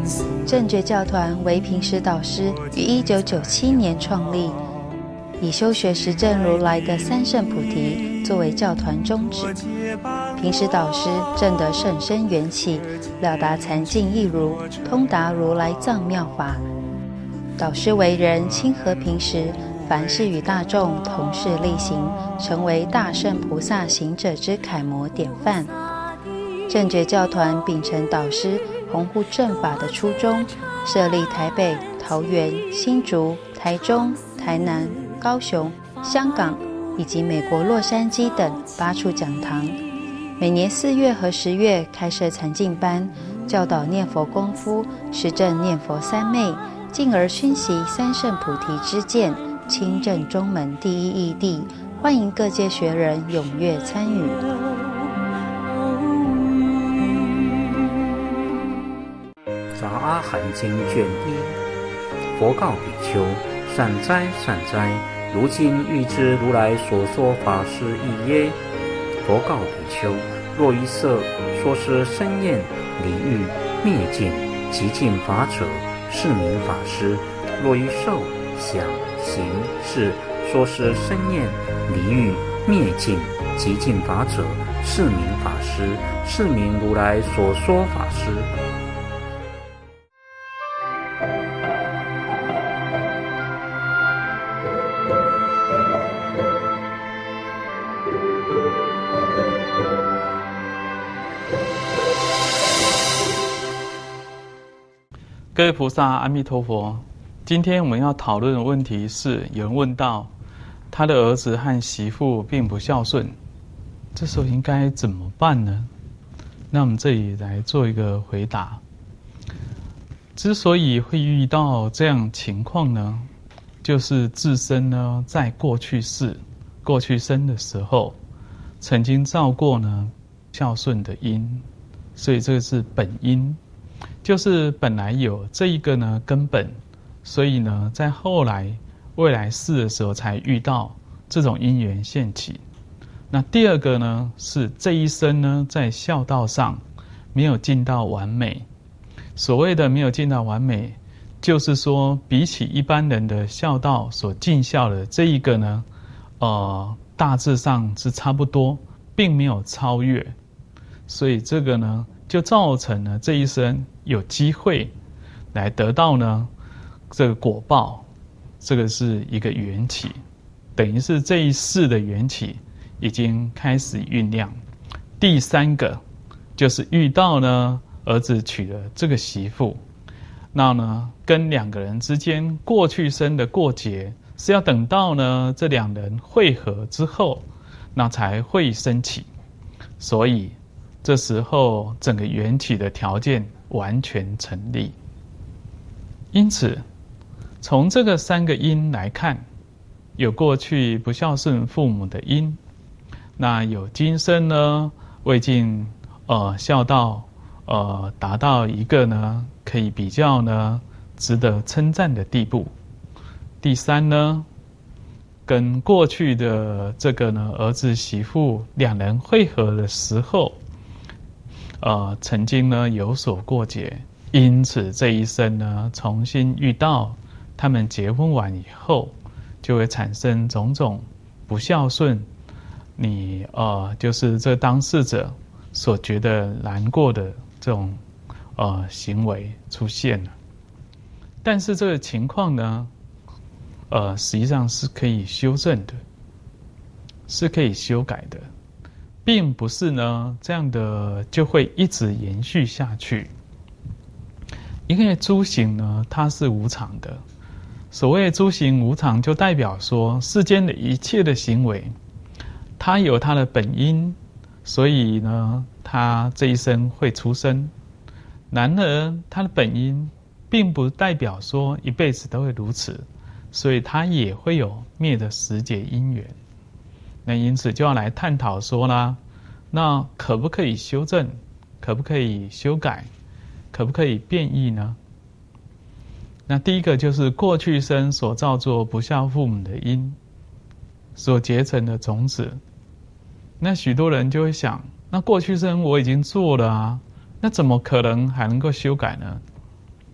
正觉教团为平时导师于1997年创立，以修学实证如来的三圣菩提作为教团宗旨。平时导师证得甚深缘起，了达禅境义如，通达如来藏妙法。导师为人亲和平时，凡事与大众同事力行，成为大圣菩萨行者之楷模典范。正觉教团秉承导师弘护正法的初衷，设立台北、桃园、新竹、台中、台南、高雄、香港以及美国洛杉矶等8处讲堂，每年4月和10月开设禅净班，教导念佛功夫，实证念佛三昧，进而熏习三圣菩提之见，亲证中门第一义谛，欢迎各界学人踊跃参与。 杂阿含经卷1，佛告比丘：善哉善哉，如今欲知如来所说法是义耶？佛告比丘：若于色说是生厌离欲灭尽极尽法者，是名法师；若于受想行识说是生厌离欲灭尽极尽法者，是名法师，是名如来所说法师。 各位菩萨，阿弥陀佛。今天我们要讨论的问题是，有人问到他的儿子和媳妇并不孝顺，这时候应该怎么办呢？那我们这里来做一个回答。之所以会遇到这样情况呢，就是自身呢在过去生的时候，曾经造过呢孝顺的因，所以这个是本因。就是本来有这一个呢根本，所以呢在后来未来世的时候才遇到这种因缘现起。那第二个呢是这一生呢在孝道上没有尽到完美。所谓的没有尽到完美，就是说比起一般人的孝道所尽孝的这一个呢大致上是差不多，并没有超越。所以这个呢就造成了这一生有机会来得到呢这个果报，这个是一个缘起，等于是这一世的缘起已经开始酝酿。第三个就是遇到呢儿子娶了这个媳妇，那呢跟两个人之间过去生的过节是要等到呢这两人会合之后，那才会升起，所以这时候整个缘起的条件完全成立。因此从这个3个因来看，有过去不孝顺父母的因，那有今生呢未尽孝道达到一个呢可以比较呢值得称赞的地步。第三呢，跟过去的这个呢儿子媳妇两人会合的时候曾经呢有所过节，因此这一生呢重新遇到他们结婚完以后，就会产生种种不孝顺你就是这当事者所觉得难过的这种行为出现了。但是这个情况呢实际上是可以修正的，是可以修改的，并不是呢这样的就会一直延续下去。因为诸行呢它是无常的，所谓诸行无常，就代表说世间的一切的行为它有它的本因，所以呢它这一生会出生。然而它的本因并不代表说一辈子都会如此，所以它也会有灭的时节因缘。那因此就要来探讨说啦，那可不可以修正，可不可以修改，可不可以变异呢？那第一个就是过去生所造作不孝父母的因所结成的种子。那许多人就会想，那过去生我已经做了啊，那怎么可能还能够修改呢？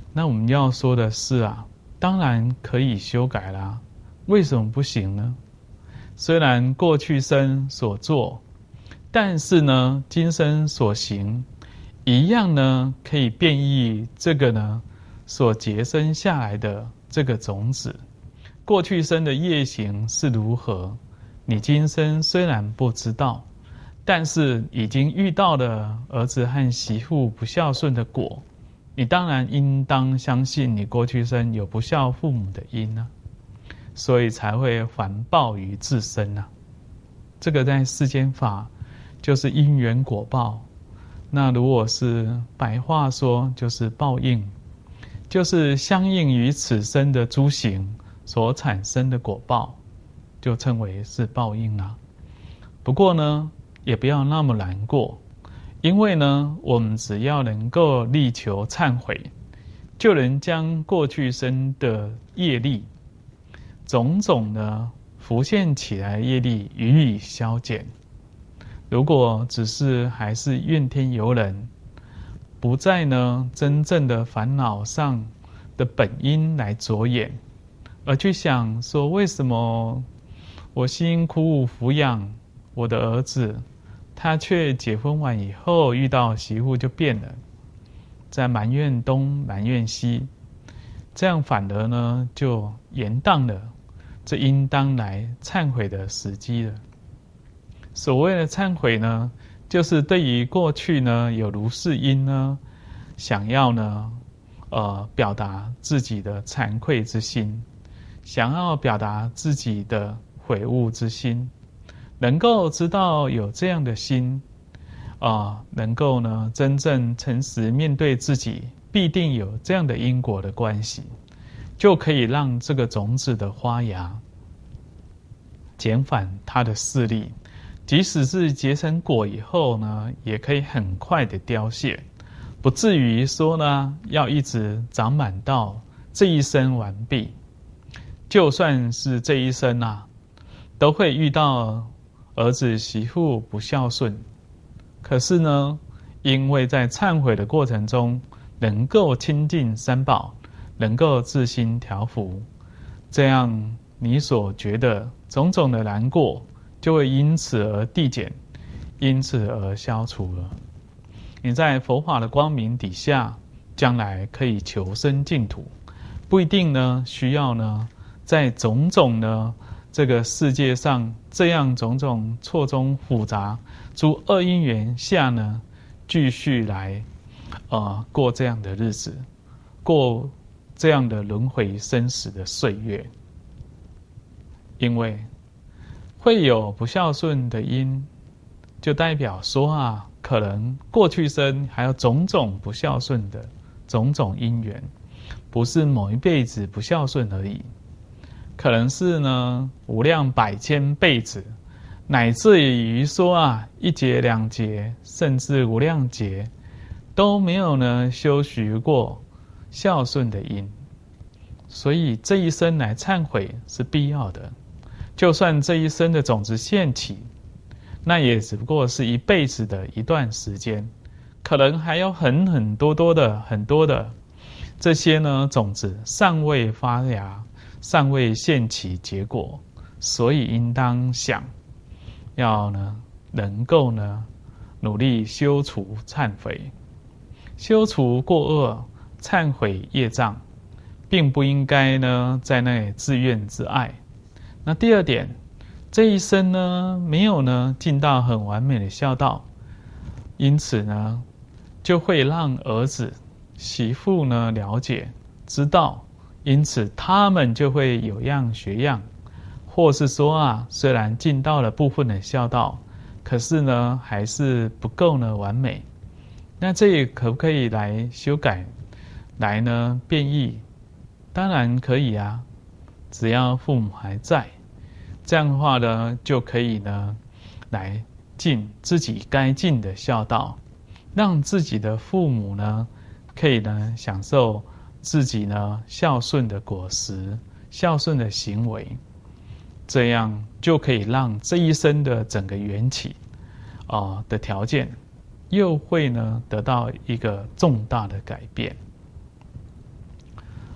那我们要说的是啊，当然可以修改啦，为什么不行呢？虽然过去生所做，但是呢，今生所行，一样呢，可以变异这个呢，所结生下来的这个种子。过去生的业行是如何，你今生虽然不知道，但是已经遇到了儿子和媳妇不孝顺的果，你当然应当相信你过去生有不孝父母的因啊，所以才会还报于自身啊。这个在世间法就是因缘果报，那如果是白话说，就是报应，就是相应于此生的诸行所产生的果报，就称为是报应啦。不过呢，也不要那么难过，因为呢，我们只要能够力求忏悔，就能将过去生的业力种种呢浮现起来的业力予以消减。如果只是还是怨天尤人，不在呢真正的烦恼上的本因来着眼，而去想说为什么我辛辛苦苦抚养我的儿子，他却结婚完以后遇到媳妇就变了，在埋怨东埋怨西，这样反而呢就延宕了这应当来忏悔的时机了。所谓的忏悔呢，就是对于过去呢有如是因呢，想要呢表达自己的惭愧之心，想要表达自己的悔悟之心，能够知道有这样的心能够呢真正诚实面对自己必定有这样的因果的关系，就可以让这个种子的发芽，减缓它的势力，即使是结成果以后呢，也可以很快的凋谢，不至于说呢要一直长满到这一生完毕。就算是这一生都会遇到儿子媳妇不孝顺，可是呢，因为在忏悔的过程中能够亲近三宝，能够自心调伏，这样你所觉得种种的难过就会因此而递减，因此而消除了。你在佛法的光明底下，将来可以求生净土，不一定呢需要呢在种种呢这个世界上这样种种错综复杂诸恶因缘下呢，继续来过这样的日子，过这样的轮回生死的岁月。因为会有不孝顺的因，就代表说可能过去生还有种种不孝顺的种种因缘，不是某一辈子不孝顺而已，可能是呢无量百千辈子，乃至于说一劫两劫，甚至无量劫都没有呢修习过孝顺的因，所以这一生来忏悔是必要的。就算这一生的种子现起，那也只不过是一辈子的一段时间，可能还有很多的这些呢种子尚未发芽，尚未现起结果，所以应当想要呢能够呢努力修除忏悔，修除过恶，忏悔业障，并不应该呢在那里自怨自艾。那第二点，这一生呢没有呢尽到很完美的孝道，因此呢就会让儿子媳妇呢了解知道，因此他们就会有样学样，或是说虽然尽到了部分的孝道，可是呢还是不够呢完美。那这也可不可以来修改，来呢变异？当然可以只要父母还在，这样的话呢就可以呢来尽自己该尽的孝道，让自己的父母呢可以呢享受自己呢孝顺的果实，孝顺的行为，这样就可以让这一生的整个缘起的条件又会呢得到一个重大的改变。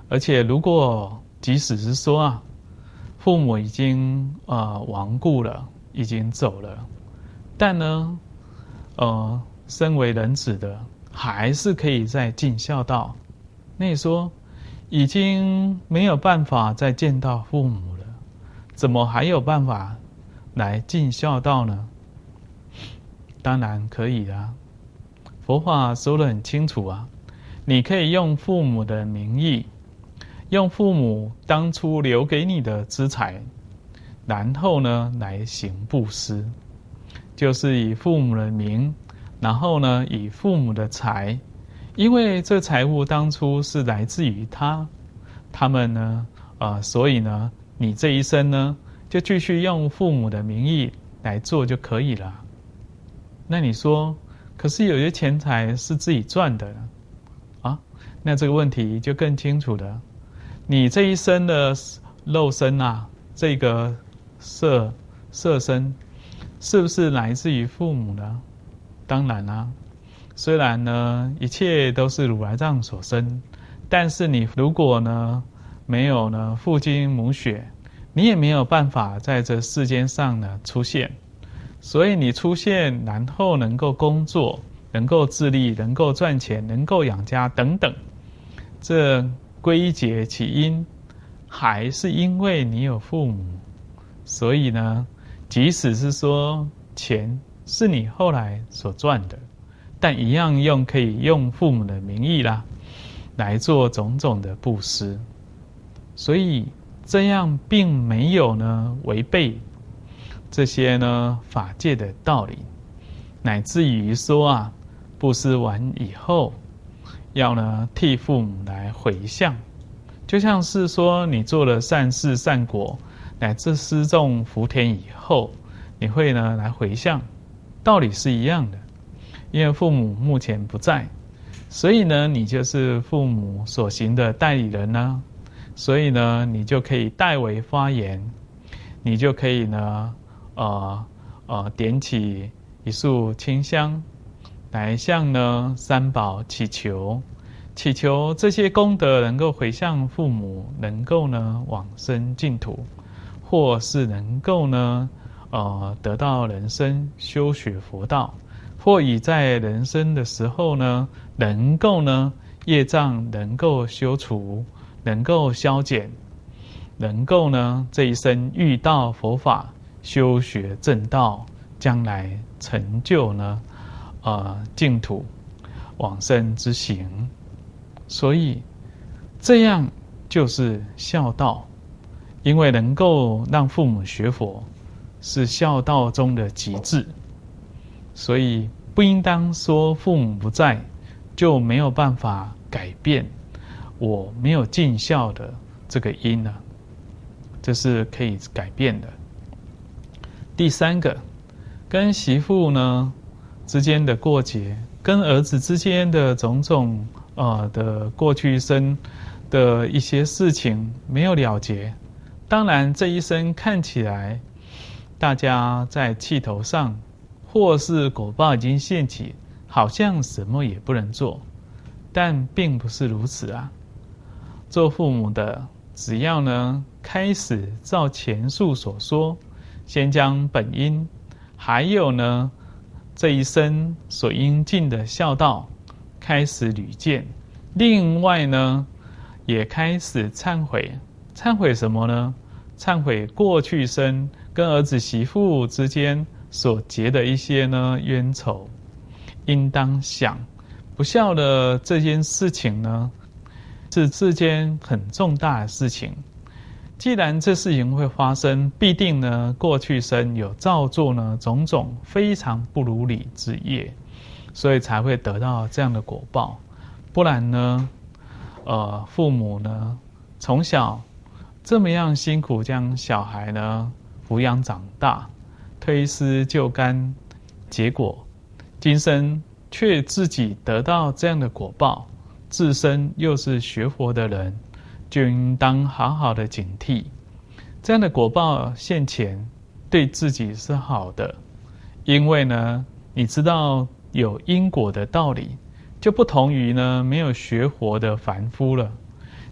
而且如果即使是说啊，父母已经亡故了，已经走了，但呢，身为人子的还是可以再尽孝道。那你说，已经没有办法再见到父母了，怎么还有办法来尽孝道呢？当然可以啊，佛法说得很清楚啊，你可以用父母的名义，用父母当初留给你的资财，然后呢来行布施，就是以父母的名，然后呢以父母的财，因为这财物当初是来自于他们呢，所以呢你这一生呢就继续用父母的名义来做就可以了。那你说，可是有些钱财是自己赚的啊，那这个问题就更清楚了。你这一生的肉身啊，这个色身，是不是来自于父母呢？当然啦，虽然呢一切都是如来藏所生，但是你如果呢没有呢父精母血，你也没有办法在这世间上呢出现。所以你出现，然后能够工作，能够自立，能够赚钱，能够养家等等，这归结起因，还是因为你有父母。所以呢，即使是说钱是你后来所赚的，但一样可以用父母的名义啦，来做种种的布施。所以这样并没有呢违背这些呢法界的道理，乃至于说啊，布施完以后，要呢替父母来回向，就像是说你做了善事善果，乃至施种福田以后，你会呢来回向，道理是一样的。因为父母目前不在，所以呢你就是父母所行的代理人呢，所以呢你就可以代为发言，你就可以呢点起一束清香，来向呢三宝祈求这些功德能够回向父母，能够呢往生净土，或是能够呢得到人生修学佛道，或已在人生的时候呢能够呢业障能够修除，能够消减，能够呢这一生遇到佛法，修学正道，将来成就呢净土往生之行。所以这样就是孝道，因为能够让父母学佛，是孝道中的极致。所以不应当说父母不在就没有办法改变我没有尽孝的这个因呢，这是可以改变的。第三个，跟媳妇呢之间的过节，跟儿子之间的种种的过去生的一些事情没有了结。当然这一生看起来大家在气头上，或是果报已经现起，好像什么也不能做，但并不是如此啊。做父母的只要呢开始照前述所说，先将本因还有呢这一生所应尽的孝道开始履见，另外呢也开始忏悔。忏悔什么呢？忏悔过去生跟儿子媳妇之间所结的一些呢冤仇，应当想不孝的这件事情呢是世间很重大的事情。既然这事情会发生，必定呢过去生有造作呢种种非常不如理之业，所以才会得到这样的果报。不然呢父母呢从小这么样辛苦将小孩呢抚养长大，推丝就干，结果今生却自己得到这样的果报，自身又是学佛的人，就应当好好的警惕。这样的果报现前对自己是好的，因为呢你知道有因果的道理，就不同于呢没有学佛的凡夫了。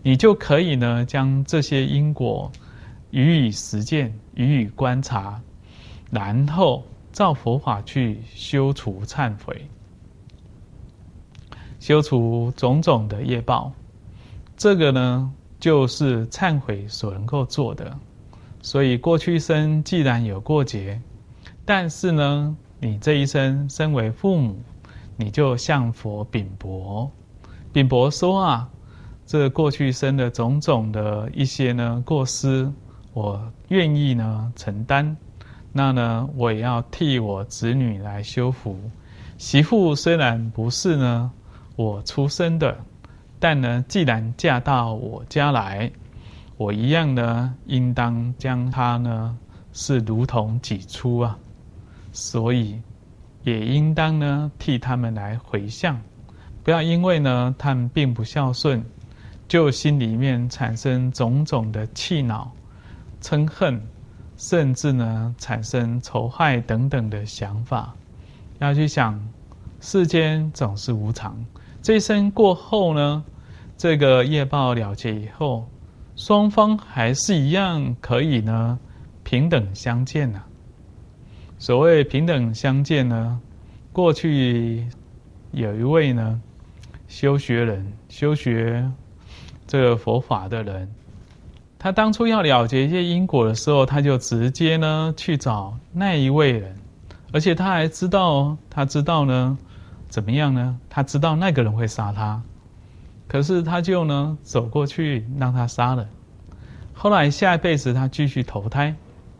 你就可以呢将这些因果予以实践，予以观察，然后照佛法去修除忏悔，修除种种的业报。这个呢就是忏悔所能够做的。所以过去生既然有过节，但是呢你这一生身为父母，你就向佛禀薄，禀薄说啊，这过去生的种种的一些呢过失，我愿意呢承担。那呢我也要替我子女来修福。媳妇虽然不是呢我出生的，但呢既然嫁到我家来，我一样呢应当将她呢是如同己出啊，所以也应当呢替他们来回向。不要因为呢他们并不孝顺，就心里面产生种种的气恼、嗔恨，甚至呢产生仇害等等的想法。要去想，世间总是无常，这一生过后呢，这个业报了结以后，双方还是一样可以呢平等相见啊。所谓平等相见呢，过去有一位呢修学这个佛法的人，他当初要了结一些因果的时候，他就直接呢去找那一位人，而且他还知道呢怎么样呢？他知道那个人会杀他，可是他就呢走过去让他杀了。后来下一辈子他继续投胎，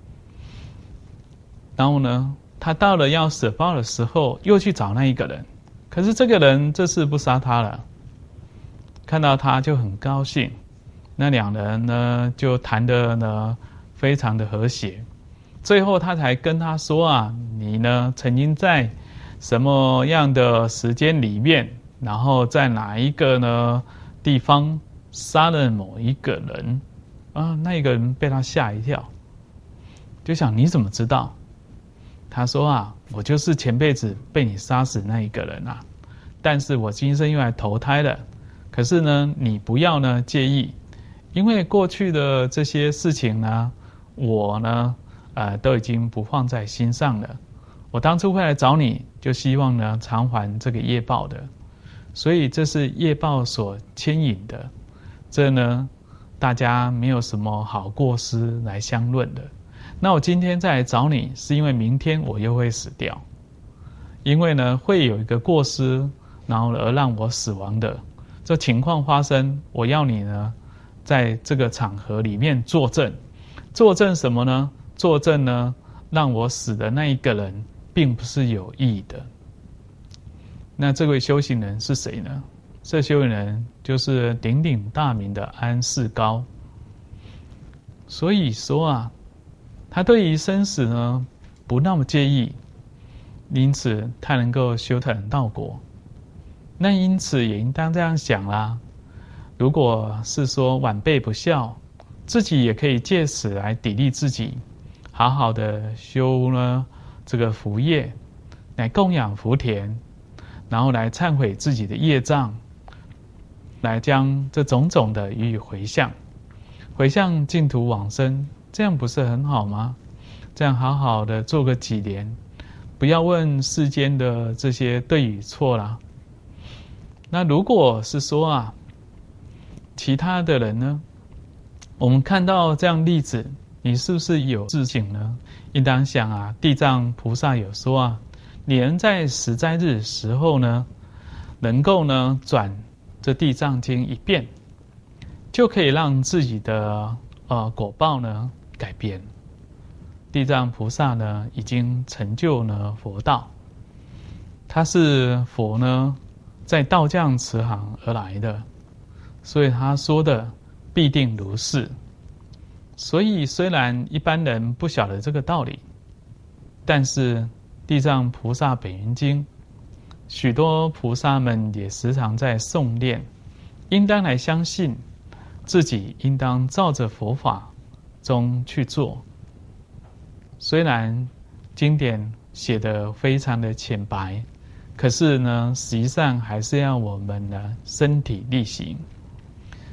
然后呢他到了要舍报的时候，又去找那一个人，可是这个人这次不杀他了，看到他就很高兴。那两人呢就谈得呢非常的和谐，最后他才跟他说啊，你呢曾经在什么样的时间里面，然后在哪一个呢地方杀了某一个人啊？那一个人被他吓一跳，就想你怎么知道？他说啊，我就是前辈子被你杀死那一个人啊，但是我今生又来投胎了。可是呢你不要呢介意，因为过去的这些事情呢，我呢都已经不放在心上了。我当初会来找你，就希望呢偿还这个业报的，所以这是业报所牵引的。这呢大家没有什么好过失来相论的。那我今天再来找你，是因为明天我又会死掉，因为呢会有一个过失，然后而让我死亡的这情况发生，我要你呢在这个场合里面作证。作证什么呢？作证呢让我死的那一个人并不是有意的。那这位修行人是谁呢？这修行人就是鼎鼎大名的安世高。所以说啊，他对于生死呢不那么介意，因此他能够修成道果。那因此也应当这样想啦，如果是说晚辈不孝，自己也可以借此来砥砺自己，好好的修呢这个福业，来供养福田，然后来忏悔自己的业障，来将这种种的予以回向净土往生，这样不是很好吗？这样好好的做个几年，不要问世间的这些对与错啦。那如果是说啊，其他的人呢，我们看到这样例子，你是不是有自省呢？应当想啊，地藏菩萨有说啊，你能在十灾日时候呢，能够呢转这地藏经一遍，就可以让自己的果报呢改变。地藏菩萨呢已经成就呢佛道，他是佛呢在道降慈航而来的，所以他说的必定如是。所以虽然一般人不晓得这个道理，但是地藏菩萨本愿经许多菩萨们也时常在诵念，应当来相信自己应当照着佛法中去做。虽然经典写得非常的浅白，可是呢实际上还是要我们呢身体力行。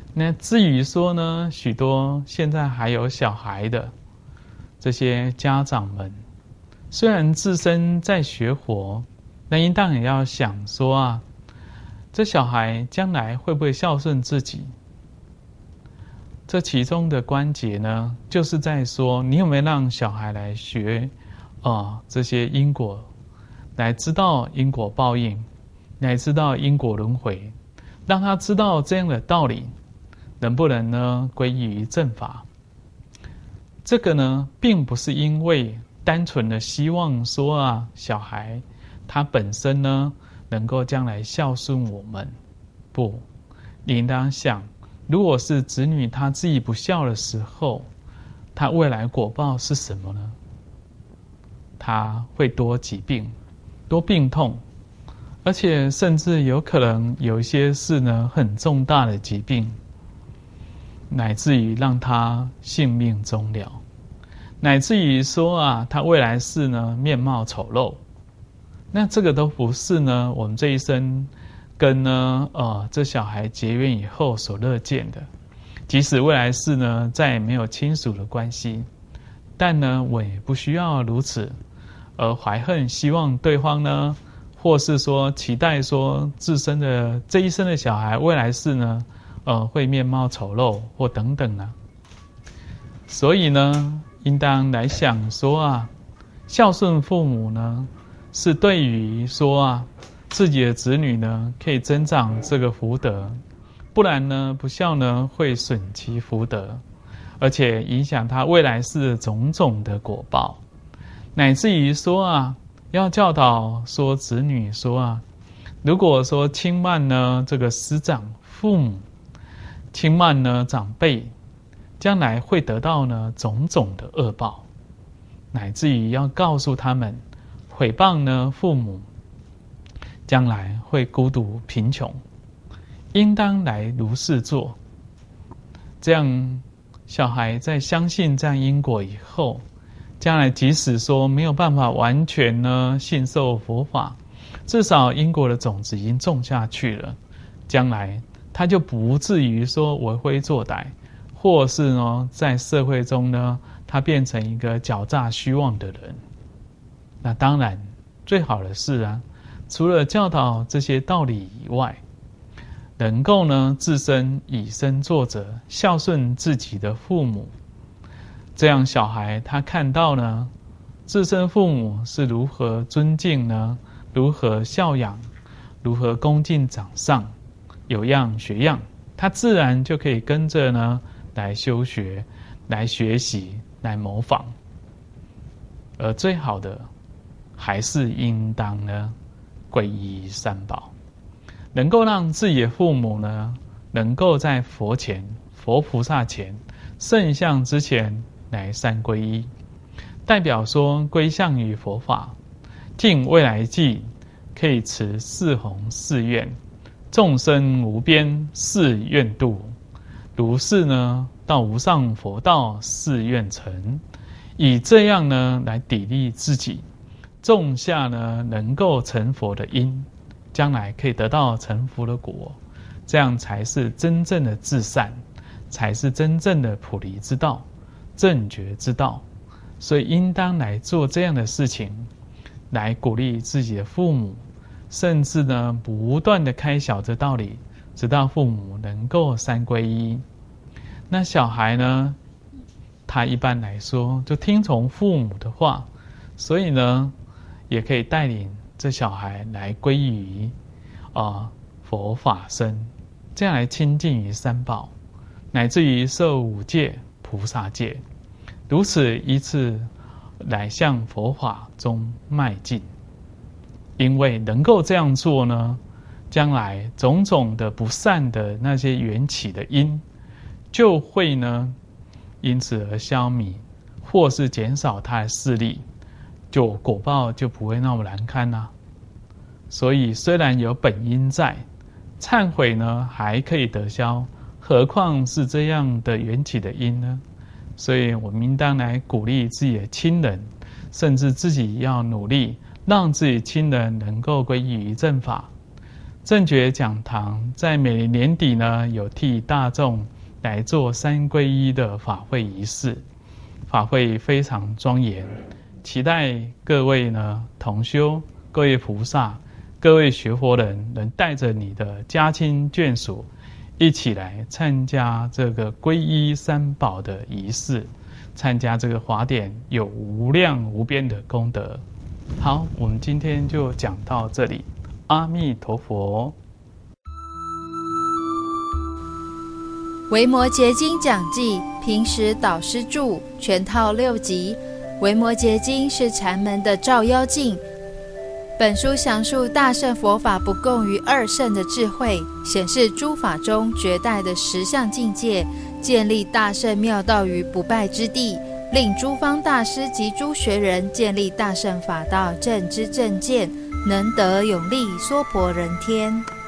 那至于说呢，许多现在还有小孩的这些家长们，虽然自身在学佛，那应当也要想说啊，这小孩将来会不会孝顺自己？这其中的关节呢，就是在说你有没有让小孩来学这些因果，来知道因果报应，来知道因果轮回，让他知道这样的道理，能不能呢归依于正法？这个呢，并不是因为单纯的希望说啊，小孩他本身呢能够将来孝顺我们，不，你应当想，如果是子女他自己不孝的时候，他未来果报是什么呢？他会多疾病，多病痛，而且甚至有可能有一些是呢很重大的疾病，乃至于让他性命终了，乃至于说啊，他未来是呢面貌丑陋。那这个都不是呢我们这一生跟呢这小孩结缘以后所乐见的。即使未来世呢再也没有亲属的关系，但呢我也不需要如此而怀恨，希望对方呢，或是说期待说自身的这一生的小孩未来世呢会面貌丑陋或等等啊。所以呢应当来想说啊，孝顺父母呢是对于说啊自己的子女呢可以增长这个福德，不然呢不孝呢会损其福德，而且影响他未来世种种的果报，乃至于说啊要教导说子女说啊，如果说轻慢呢这个师长父母，轻慢呢长辈，将来会得到呢种种的恶报，乃至于要告诉他们，毁谤呢父母，将来会孤独贫穷，应当来如是做。这样小孩在相信这样因果以后，将来即使说没有办法完全呢信受佛法，至少因果的种子已经种下去了，将来他就不至于说为非作歹，或是呢在社会中呢他变成一个狡诈虚妄的人。那当然最好的是啊，除了教导这些道理以外，能够呢自身以身作则，孝顺自己的父母，这样小孩他看到呢自身父母是如何尊敬呢，如何孝养，如何恭敬长上，有样学样，他自然就可以跟着呢来修学，来学习，来模仿。而最好的还是应当呢皈依三宝，能够让自己的父母呢能够在佛前、佛菩萨前、圣像之前来三皈依，代表说归向于佛法，尽未来际可以持四弘誓愿，众生无边誓愿度，如是呢到无上佛道誓愿成，以这样呢来砥砺自己，种下呢能够成佛的因，将来可以得到成佛的果，这样才是真正的至善，才是真正的普离之道，正觉之道。所以应当来做这样的事情，来鼓励自己的父母，甚至呢不断的开晓这道理，直到父母能够三皈依。那小孩呢，他一般来说就听从父母的话，所以呢也可以带领这小孩来皈依于佛法僧，这样来亲近于三宝，乃至于受五戒、菩萨戒，如此依次来向佛法中迈进。因为能够这样做呢，将来种种的不善的那些缘起的因，就会呢因此而消弭，或是减少它的势力，就果报就不会那么难堪啦。所以虽然有本因在，忏悔呢还可以得消，何况是这样的缘起的因呢？所以我们应当来鼓励自己的亲人，甚至自己要努力让自己亲人能够皈依于正法。 正觉讲堂在每年年底呢，有替大众来做3皈依的法会仪式，法会非常庄严，期待各位呢同修、各位菩萨、各位学佛人能带着你的家亲眷属，一起来参加这个皈依三宝的仪式，参加这个法典，有无量无边的功德。好，我们今天就讲到这里。阿弥陀佛。 维摩诘经讲记，平时导师著，全套6集。维摩诘经是禅门的照妖镜。本书详述大乘佛法不共于2乘的智慧，显示诸法中绝代的实相境界，建立大乘妙道于不败之地，令诸方大师及诸学人建立大乘法道正知正见，能得永立娑婆人天。